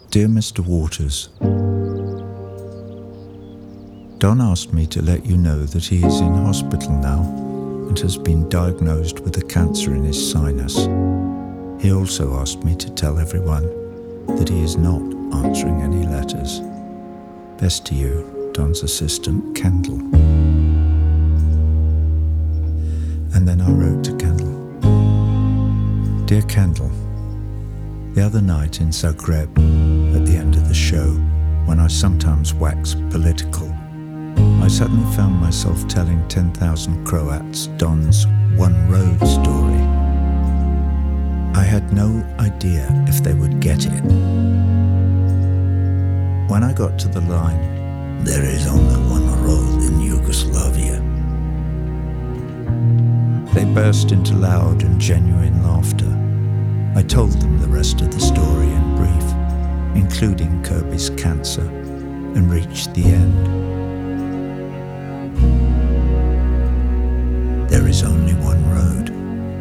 Dear Mr. Waters, Don asked me to let you know that he is in hospital now and has been diagnosed with a cancer in his sinus. He also asked me to tell everyone that he is not answering any letters. Best to you, Don's assistant, Kendall. And then I wrote to Kendall. Dear Kendall, the other night in Zagreb, at the end of the show, when I sometimes wax political, I suddenly found myself telling 10,000 Croats Don's One Road story. I had no idea if they would get it. When I got to the line, "There is only one road in Yugoslavia," they burst into loud and genuine laughter. I told them the rest of the story in brief, including Kirby's cancer, and reached the end. There is only one road.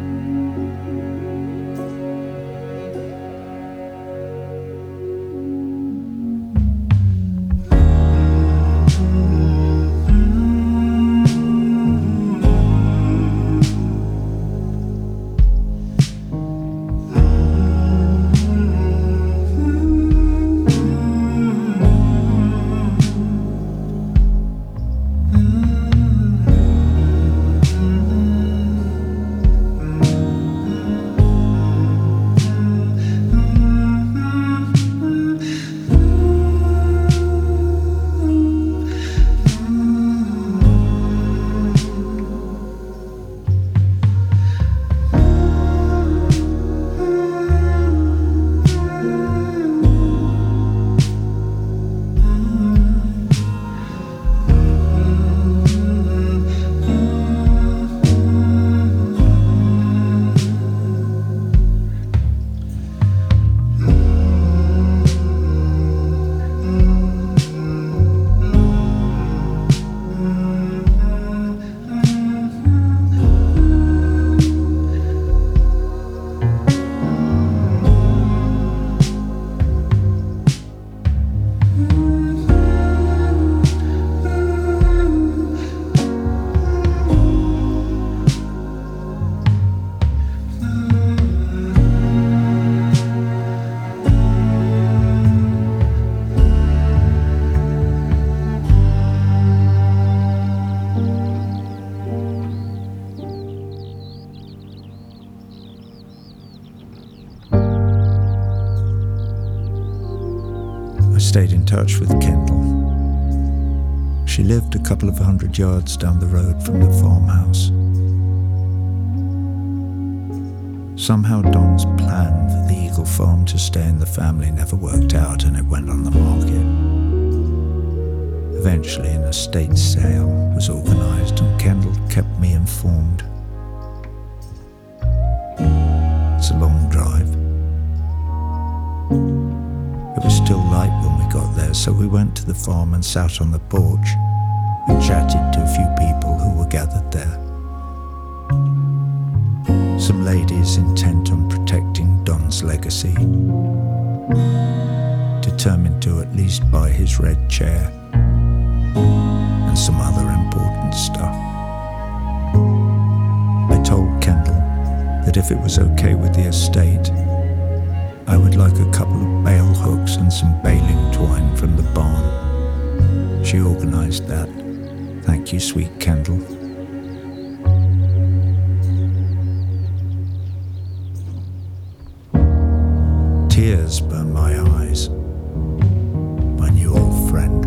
I stayed in touch with Kendall. She lived a couple of 100 yards down the road from the farmhouse. Somehow Don's plan for the Eagle Farm to stay in the family never worked out, and it went on the market. Eventually an estate sale was organised and Kendall kept me informed. It's a long drive. It was still light when we got there, so we went to the farm and sat on the porch and chatted to a few people who were gathered there. Some ladies intent on protecting Don's legacy, determined to at least buy his red chair, and some other important stuff. I told Kendall that if it was okay with the estate, I would like a couple of bale hooks and some baling twine from the barn. She organised that. Thank you, sweet Kendall. Tears burn my eyes. My new old friend.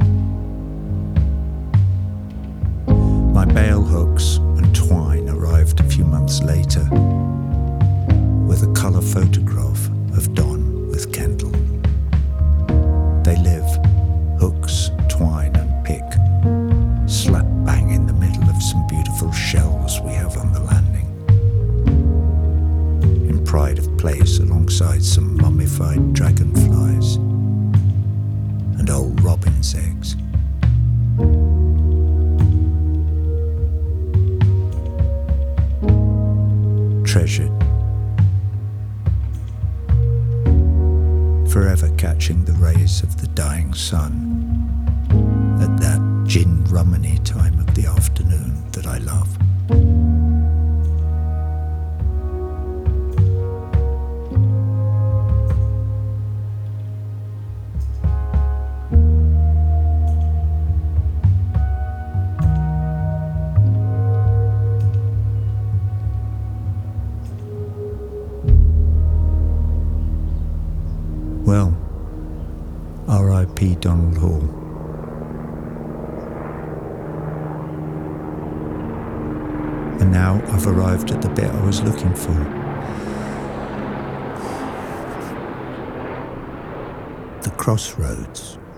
My bale hooks and twine arrived a few months later with a colour photograph of Don with Kendall. They live, hooks, twine and pick, slap bang in the middle of some beautiful shells we have on the landing. In pride of place alongside some mummified dragonflies and old robin's eggs. Treasured. catching the rays of the dying sun at that gin rummany time of the afternoon that I love. Well, R.I.P. Donald Hall. And now I've arrived at the bit I was looking for. The crossroads.